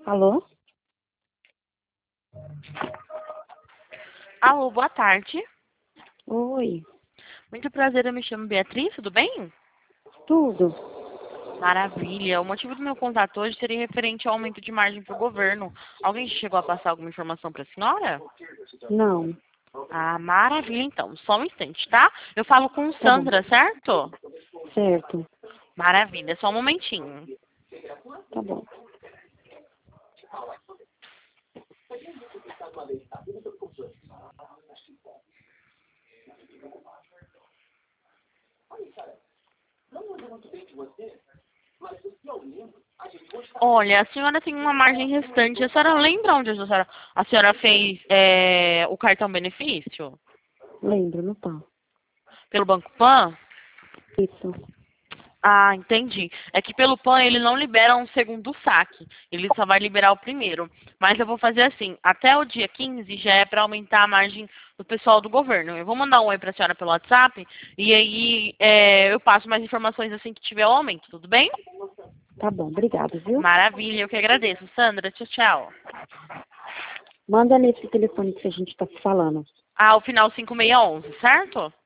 Alô? Alô, boa tarde. Oi. Muito prazer, eu me chamo Beatriz, tudo bem? Tudo? Maravilha. O motivo do meu contato hoje seria referente ao aumento de margem para o governo. Alguém chegou a passar alguma informação para a senhora? Não. Ah, maravilha, então. Só um instante, tá? Eu falo com Tá bom. Sandra, certo? Certo. Maravilha, só um momentinho. Tá bom. Olha, a senhora tem uma margem restante. A senhora lembra onde a senhora fez o cartão benefício? Lembro, não tá. Pelo Banco Pan? Isso. Ah, entendi. É que pelo PAN ele não libera um segundo saque. Ele só vai liberar o primeiro. Mas eu vou fazer assim, até o dia 15 já é para aumentar a margem do pessoal do governo. Eu vou mandar um oi para a senhora pelo WhatsApp e aí eu passo mais informações assim que tiver o aumento, tudo bem? Tá bom, obrigado, viu? Maravilha, eu que agradeço. Sandra, tchau, tchau. Manda nesse telefone que a gente tá falando. Ah, o final 5611, certo?